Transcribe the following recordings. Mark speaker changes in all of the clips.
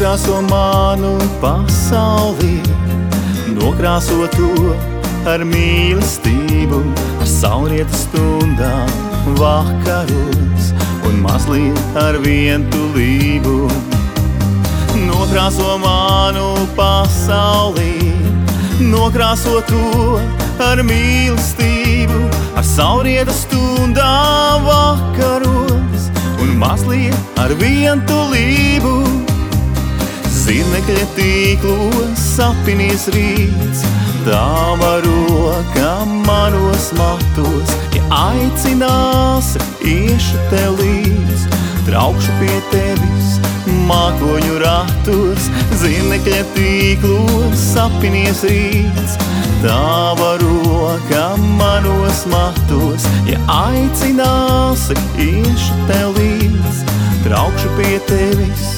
Speaker 1: Nokrāso manu pasauli, nokrāso to ar mīlestību, ar saulrietu stundām, vakaros un mazliet ar vientulību. Nokrāso manu pasauli, nokrāso to ar mīlestību, ar saulrieta stundām, vakaros un mazliet ar vientulību. Zirnekļa tīklos sapinies rīts, tava roka manos matos. Ja aicināsi, iešu tev līdz, traukšu pie tevis mākoņu ratos. Zirnekļa tīklos sapinies rīts, tava roka manos matos. Ja aicināsi, iešu tev līdz, traukšu pie tevis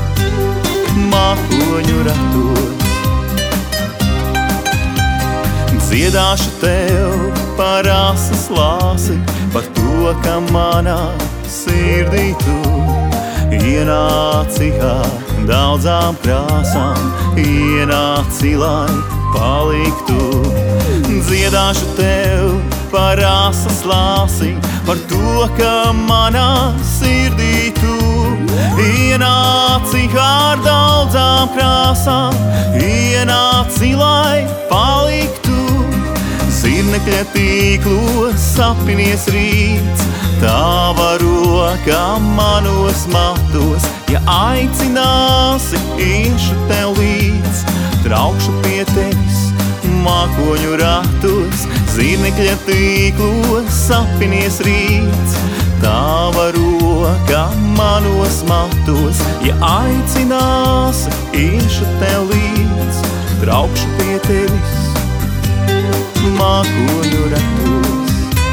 Speaker 1: mākoņu ratos. Dziedāšu tev par asas lāsi, par to, ka manā sirdī tu ienāci ar daudzām krāsām, ienāci, lai paliktu. Dziedāšu tev par asas lāsi, par to, ka manā sirdī tu ienāci ar daudzām krāsām, ienāci, lai paliktu. Zirnekļa tīklos sapinies rīts, tava roka manos matos. Ja aicināsi, iešu tev līdz, traukšu pie tevis mākoņu ratos. Zirnekļa tīklos sapinies rīts, tava roka manos matos. Ja aicināsi, iešu tev līdz, traukšu pie tevis mākoņu ratos.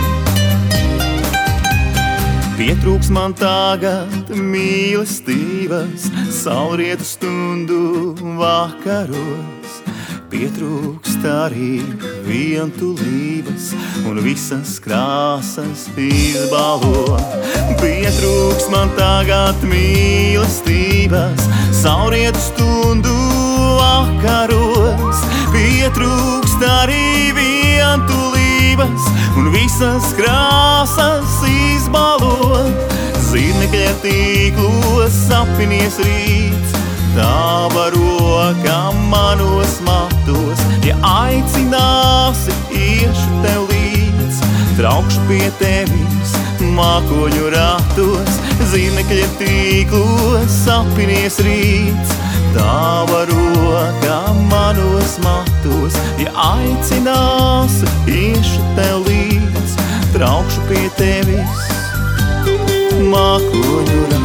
Speaker 1: Pietrūks man tagad mīlestības, saulrietu stundu vakaros. Pietrūkst arī vientulības un visas krāsas izbalo. Pietrūkst man tagad mīlestības, saulrietu stundu vakaros. Pietrūkst arī vientulības un visas krāsas izbalo. Zirnekļa tīklos sapinies rīts, tava roka manos matos. Ja aicināsi, iešu tev līdz, traukšu pie tevis mākoņu ratos. Zirnekļa tīklos sapinies rīts, tava roka manos matos. Ja aicināsi, iešu tev līdz, traukšu pie tevis mākoņu ratos.